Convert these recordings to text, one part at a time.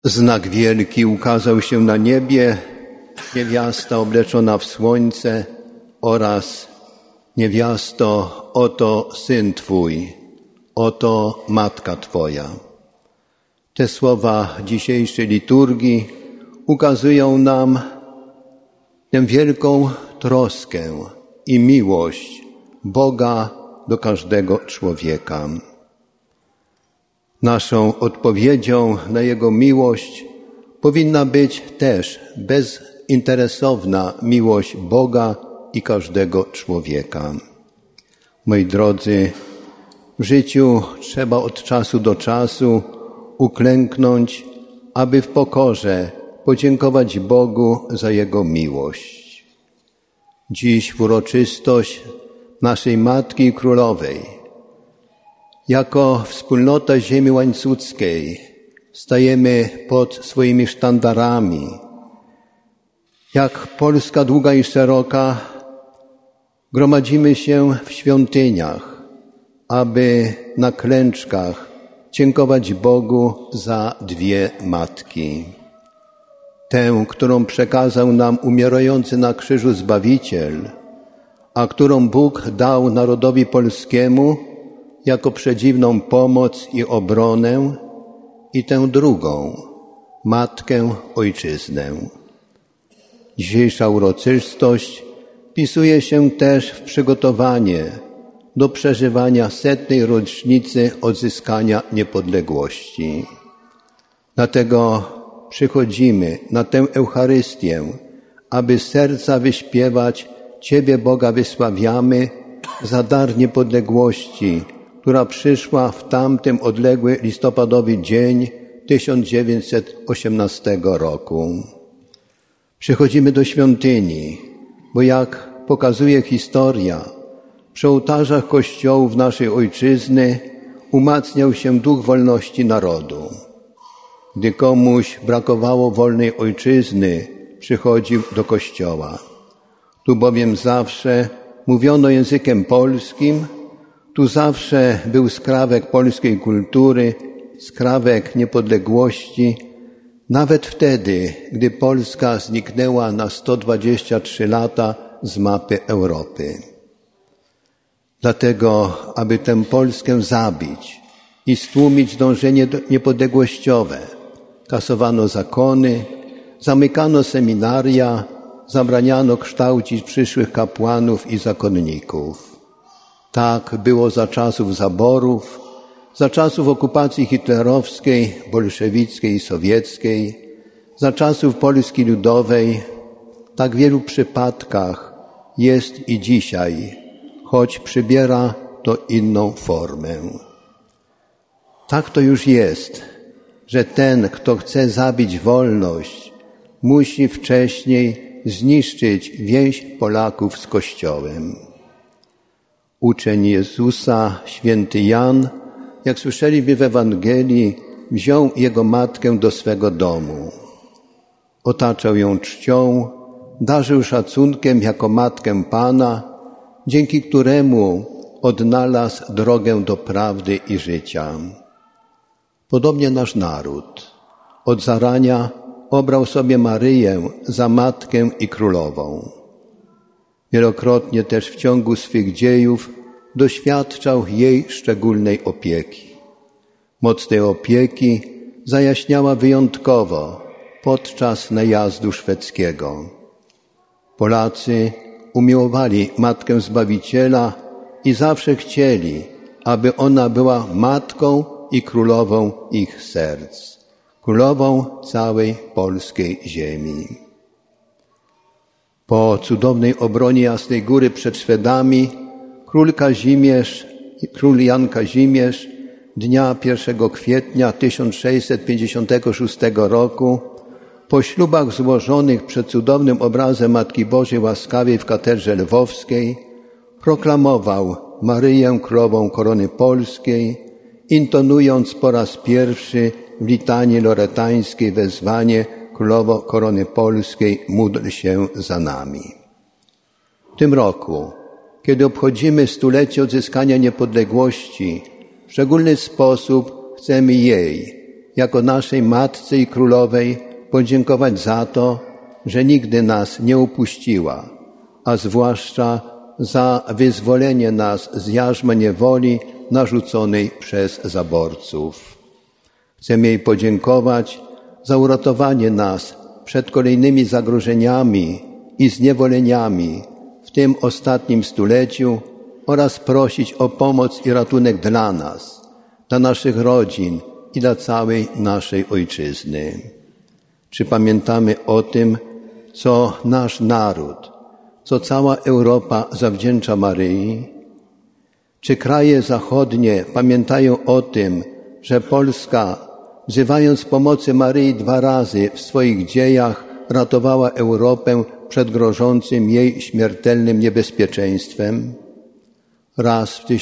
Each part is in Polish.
Znak wielki ukazał się na niebie, niewiasta obleczona w słońce oraz niewiasto, oto Syn Twój, oto Matka Twoja. Te słowa dzisiejszej liturgii ukazują nam tę wielką troskę i miłość Boga do każdego człowieka. Naszą odpowiedzią na Jego miłość powinna być też bezinteresowna miłość Boga i każdego człowieka. Moi drodzy, w życiu trzeba od czasu do czasu uklęknąć, aby w pokorze podziękować Bogu za Jego miłość. Dziś w uroczystość naszej Matki Królowej, jako wspólnota ziemi łańcuckiej stajemy pod swoimi sztandarami. Jak Polska długa i szeroka, gromadzimy się w świątyniach, aby na klęczkach dziękować Bogu za dwie matki. Tę, którą przekazał nam umierający na krzyżu Zbawiciel, a którą Bóg dał narodowi polskiemu jako przedziwną pomoc i obronę, i tę drugą, Matkę Ojczyznę. Dzisiejsza uroczystość wpisuje się też w przygotowanie do przeżywania 100. rocznicy odzyskania niepodległości. Dlatego przychodzimy na tę Eucharystię, aby z serca wyśpiewać Ciebie, Boga, wysławiamy za dar niepodległości, która przyszła w tamtym odległy listopadowy dzień 1918 roku. Przychodzimy do świątyni, bo jak pokazuje historia, przy ołtarzach kościołów naszej ojczyzny umacniał się duch wolności narodu. Gdy komuś brakowało wolnej ojczyzny, przychodził do kościoła. Tu bowiem zawsze mówiono językiem polskim, tu zawsze był skrawek polskiej kultury, skrawek niepodległości, nawet wtedy, gdy Polska zniknęła na 123 lata z mapy Europy. Dlatego, aby tę Polskę zabić i stłumić dążenie niepodległościowe, kasowano zakony, zamykano seminaria, zabraniano kształcić przyszłych kapłanów i zakonników. Tak było za czasów zaborów, za czasów okupacji hitlerowskiej, bolszewickiej i sowieckiej, za czasów Polski Ludowej. Tak w wielu przypadkach jest i dzisiaj, choć przybiera to inną formę. Tak to już jest, że ten, kto chce zabić wolność, musi wcześniej zniszczyć więź Polaków z Kościołem. Uczeń Jezusa, święty Jan, jak słyszeliśmy w Ewangelii, wziął jego matkę do swego domu. Otaczał ją czcią, darzył szacunkiem jako matkę Pana, dzięki któremu odnalazł drogę do prawdy i życia. Podobnie nasz naród od zarania obrał sobie Maryję za matkę i królową. Wielokrotnie też w ciągu swych dziejów doświadczał jej szczególnej opieki. Moc tej opieki zajaśniała wyjątkowo podczas najazdu szwedzkiego. Polacy umiłowali Matkę Zbawiciela i zawsze chcieli, aby ona była matką i królową ich serc, królową całej polskiej ziemi. Po cudownej obronie Jasnej Góry przed Szwedami król Jan Kazimierz dnia 1 kwietnia 1656 roku po ślubach złożonych przed cudownym obrazem Matki Bożej Łaskawej w katedrze lwowskiej proklamował Maryję Królową Korony Polskiej, intonując po raz pierwszy w litanii loretańskiej wezwanie Królowo Korony Polskiej, módl się za nami. W tym roku, kiedy obchodzimy 100-lecie odzyskania niepodległości, w szczególny sposób chcemy jej, jako naszej Matce i Królowej podziękować za to, że nigdy nas nie opuściła, a zwłaszcza za wyzwolenie nas z jarzma niewoli narzuconej przez zaborców. Chcemy jej podziękować za uratowanie nas przed kolejnymi zagrożeniami i zniewoleniami w tym ostatnim stuleciu oraz prosić o pomoc i ratunek dla nas, dla naszych rodzin i dla całej naszej Ojczyzny. Czy pamiętamy o tym, co nasz naród, co cała Europa zawdzięcza Maryi? Czy kraje zachodnie pamiętają o tym, że Polska, wzywając pomocy Maryi 2 razy w swoich dziejach, ratowała Europę przed grożącym jej śmiertelnym niebezpieczeństwem? Raz w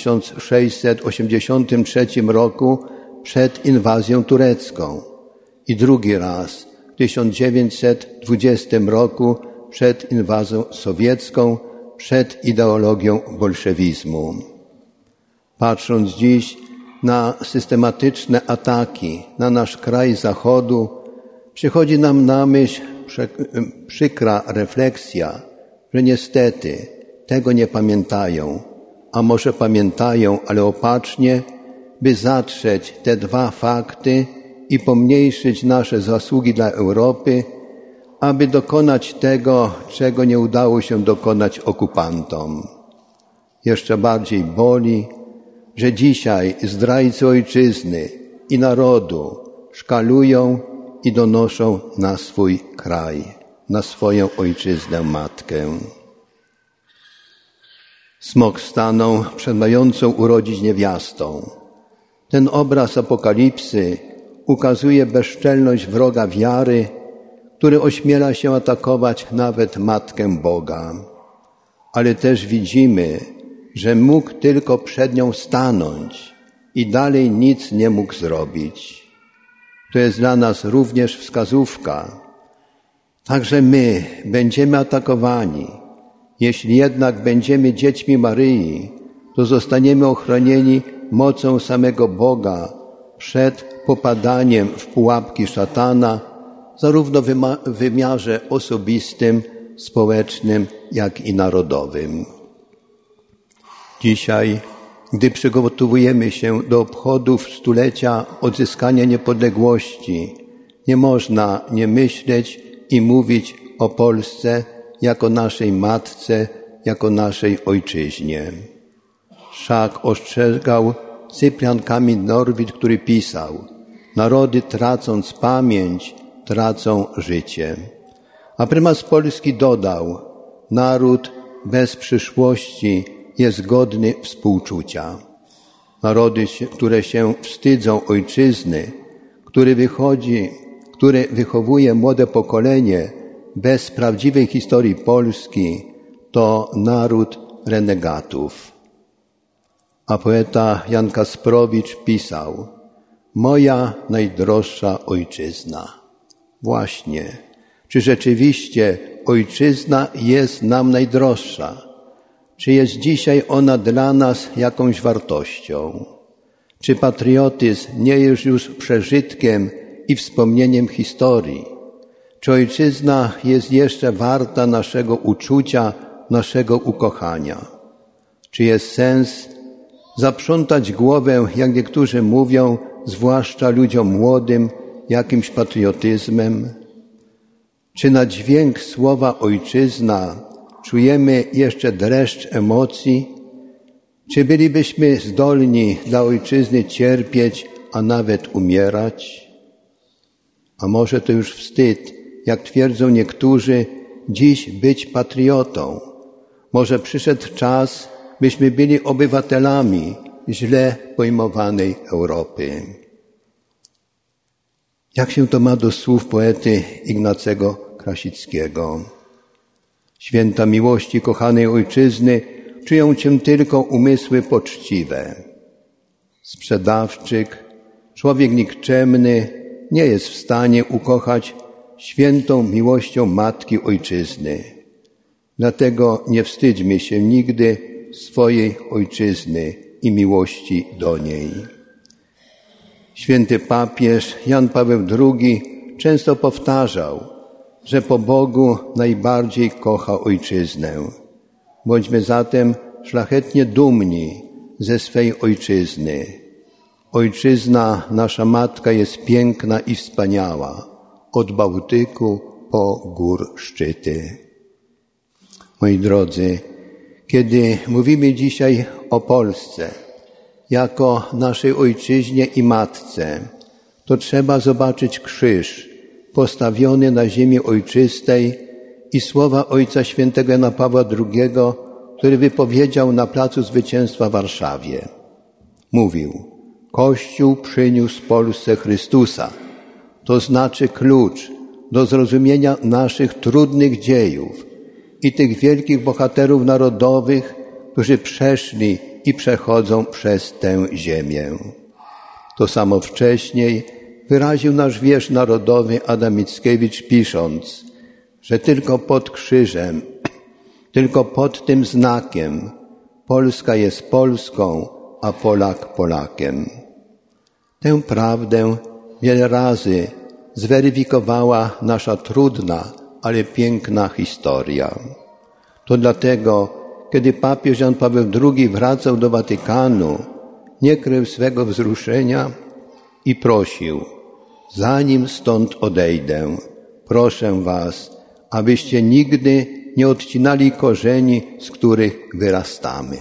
1683 roku przed inwazją turecką i drugi raz w 1920 roku przed inwazją sowiecką, przed ideologią bolszewizmu. Patrząc dziś na systematyczne ataki na nasz kraj Zachodu, przychodzi nam na myśl przykra refleksja, że niestety tego nie pamiętają, a może pamiętają, ale opacznie, by zatrzeć te 2 fakty i pomniejszyć nasze zasługi dla Europy, aby dokonać tego, czego nie udało się dokonać okupantom. Jeszcze bardziej boli, że dzisiaj zdrajcy ojczyzny i narodu szkalują i donoszą na swój kraj, na swoją ojczyznę matkę. Smok stanął przed mającą urodzić niewiastą. Ten obraz apokalipsy ukazuje bezczelność wroga wiary, który ośmiela się atakować nawet Matkę Boga. Ale też widzimy, że mógł tylko przed nią stanąć i dalej nic nie mógł zrobić. To jest dla nas również wskazówka. Także my będziemy atakowani. Jeśli jednak będziemy dziećmi Maryi, to zostaniemy ochronieni mocą samego Boga przed popadaniem w pułapki szatana, zarówno w wymiarze osobistym, społecznym, jak i narodowym. Dzisiaj, gdy przygotowujemy się do obchodów stulecia odzyskania niepodległości, nie można nie myśleć i mówić o Polsce jako naszej matce, jako naszej ojczyźnie. Wszak ostrzegał Cyprian Kamil Norwid, który pisał: narody tracąc pamięć, tracą życie. A prymas Polski dodał: naród bez przyszłości jest godny współczucia. Narody, które się wstydzą ojczyzny, które wychowuje młode pokolenie bez prawdziwej historii Polski, to naród renegatów. A poeta Jan Kasprowicz pisał: moja najdroższa ojczyzna. Właśnie, czy rzeczywiście ojczyzna jest nam najdroższa? Czy jest dzisiaj ona dla nas jakąś wartością? Czy patriotyzm nie jest już przeżytkiem i wspomnieniem historii? Czy ojczyzna jest jeszcze warta naszego uczucia, naszego ukochania? Czy jest sens zaprzątać głowę, jak niektórzy mówią, zwłaszcza ludziom młodym, jakimś patriotyzmem? Czy na dźwięk słowa ojczyzna czujemy jeszcze dreszcz emocji? Czy bylibyśmy zdolni dla ojczyzny cierpieć, a nawet umierać? A może to już wstyd, jak twierdzą niektórzy, dziś być patriotą. Może przyszedł czas, byśmy byli obywatelami źle pojmowanej Europy. Jak się to ma do słów poety Ignacego Krasickiego? Święta miłości kochanej ojczyzny czują cię tylko umysły poczciwe. Sprzedawczyk, człowiek nikczemny nie jest w stanie ukochać świętą miłością Matki Ojczyzny. Dlatego nie wstydźmy się nigdy swojej Ojczyzny i miłości do niej. Święty papież Jan Paweł II często powtarzał, że po Bogu najbardziej kocha ojczyznę. Bądźmy zatem szlachetnie dumni ze swej ojczyzny. Ojczyzna, nasza matka, jest piękna i wspaniała, od Bałtyku po gór szczyty. Moi drodzy, kiedy mówimy dzisiaj o Polsce jako naszej ojczyźnie i matce, to trzeba zobaczyć krzyż postawiony na ziemi ojczystej i słowa Ojca Świętego Jana Pawła II, który wypowiedział na Placu Zwycięstwa w Warszawie. Mówił: Kościół przyniósł Polsce Chrystusa, to znaczy klucz do zrozumienia naszych trudnych dziejów i tych wielkich bohaterów narodowych, którzy przeszli i przechodzą przez tę ziemię. To samo wcześniej wyraził nasz wiersz narodowy Adam Mickiewicz, pisząc, że tylko pod krzyżem, tylko pod tym znakiem Polska jest Polską, a Polak Polakiem. Tę prawdę wiele razy zweryfikowała nasza trudna, ale piękna historia. To dlatego, kiedy papież Jan Paweł II wracał do Watykanu, nie krył swego wzruszenia i prosił: zanim stąd odejdę, proszę was, abyście nigdy nie odcinali korzeni, z których wyrastamy.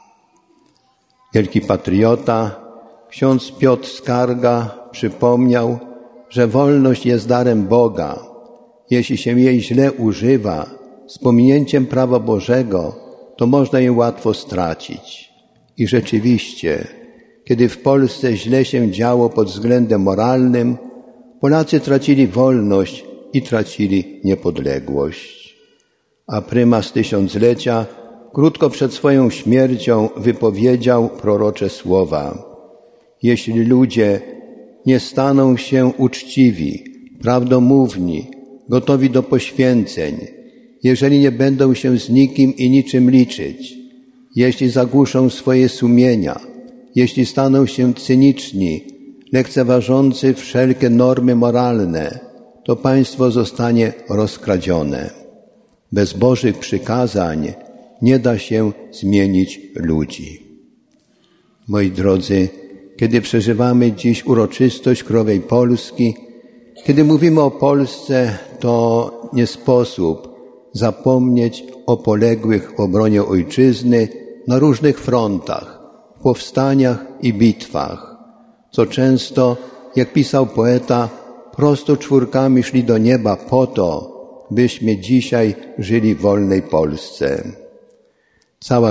Wielki patriota, ksiądz Piotr Skarga przypomniał, że wolność jest darem Boga. Jeśli się jej źle używa, z pominięciem prawa Bożego, to można ją łatwo stracić. I rzeczywiście, kiedy w Polsce źle się działo pod względem moralnym, Polacy tracili wolność i tracili niepodległość. A prymas tysiąclecia krótko przed swoją śmiercią wypowiedział prorocze słowa: jeśli ludzie nie staną się uczciwi, prawdomówni, gotowi do poświęceń, jeżeli nie będą się z nikim i niczym liczyć, jeśli zagłuszą swoje sumienia, jeśli staną się cyniczni, lekceważący wszelkie normy moralne, to państwo zostanie rozkradzione. Bez Bożych przykazań nie da się zmienić ludzi. Moi drodzy, kiedy przeżywamy dziś uroczystość Królowej Polski, kiedy mówimy o Polsce, to nie sposób zapomnieć o poległych w obronie ojczyzny na różnych frontach, w powstaniach i bitwach, co często, jak pisał poeta, prosto czwórkami szli do nieba po to, byśmy dzisiaj żyli w wolnej Polsce. Cała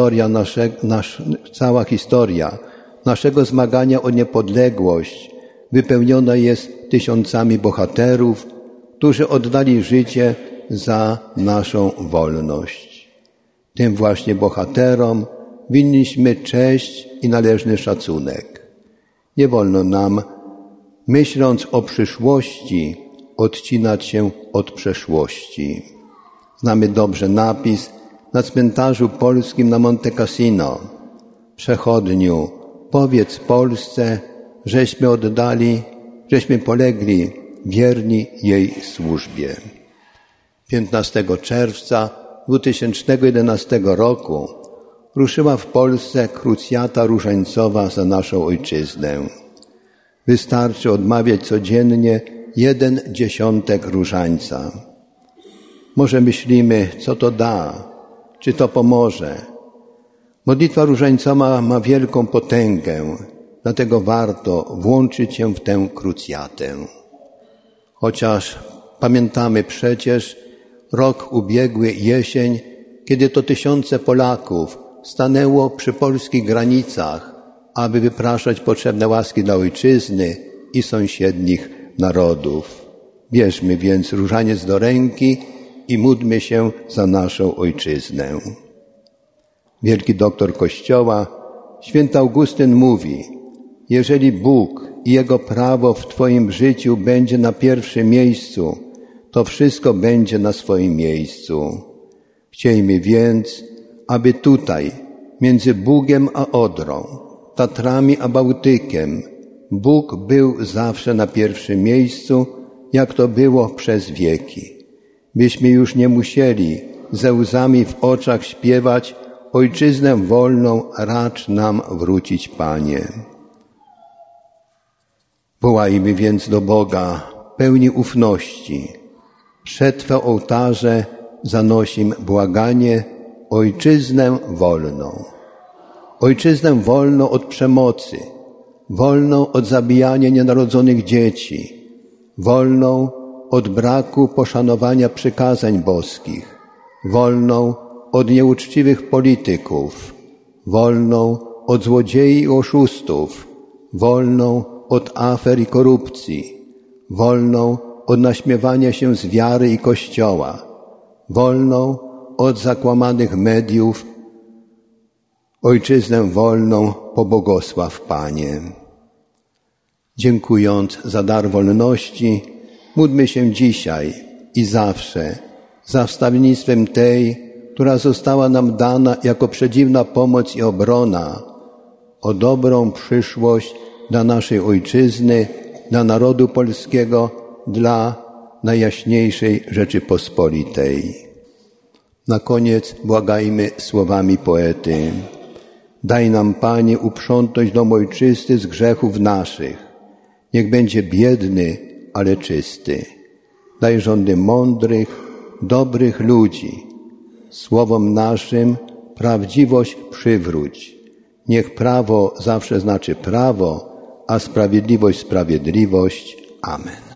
historia naszego zmagania o niepodległość wypełniona jest tysiącami bohaterów, którzy oddali życie za naszą wolność. Tym właśnie bohaterom winniśmy cześć i należny szacunek. Nie wolno nam, myśląc o przyszłości, odcinać się od przeszłości. Znamy dobrze napis na cmentarzu polskim na Monte Cassino: przechodniu, powiedz Polsce, żeśmy polegli wierni jej służbie. 15 czerwca 2011 roku ruszyła w Polsce krucjata różańcowa za naszą ojczyznę. Wystarczy odmawiać codziennie 1/10 różańca. Może myślimy, co to da, czy to pomoże. Modlitwa różańcowa ma wielką potęgę, dlatego warto włączyć się w tę krucjatę. Chociaż pamiętamy przecież rok ubiegły, jesień, kiedy to tysiące Polaków stanęło przy polskich granicach, aby wypraszać potrzebne łaski dla ojczyzny i sąsiednich narodów. Bierzmy więc różaniec do ręki i módlmy się za naszą ojczyznę. Wielki doktor Kościoła, święty Augustyn mówi: jeżeli Bóg i Jego prawo w Twoim życiu będzie na pierwszym miejscu, to wszystko będzie na swoim miejscu. Chciejmy więc, aby tutaj, między Bugiem a Odrą, Tatrami a Bałtykiem, Bóg był zawsze na pierwszym miejscu, jak to było przez wieki. Byśmy już nie musieli ze łzami w oczach śpiewać: Ojczyznę wolną racz nam wrócić, Panie. Wołajmy więc do Boga pełni ufności. Przed Twe ołtarze zanosim błaganie: Ojczyznę wolną. Ojczyznę wolną od przemocy, wolną od zabijania nienarodzonych dzieci, wolną od braku poszanowania przykazań boskich, wolną od nieuczciwych polityków, wolną od złodziei i oszustów, wolną od afer i korupcji, wolną od naśmiewania się z wiary i Kościoła, wolną od zakłamanych mediów. Ojczyznę wolną pobłogosław, Panie. Dziękując za dar wolności, módlmy się dzisiaj i zawsze za wstawiennictwem tej, która została nam dana jako przedziwna pomoc i obrona, o dobrą przyszłość dla naszej Ojczyzny, dla narodu polskiego, dla Najjaśniejszej Rzeczypospolitej. Na koniec błagajmy słowami poety. Daj nam, Panie, uprzątnąć dom ojczysty z grzechów naszych. Niech będzie biedny, ale czysty. Daj rządy mądrych, dobrych ludzi. Słowom naszym prawdziwość przywróć. Niech prawo zawsze znaczy prawo, a sprawiedliwość sprawiedliwość. Amen.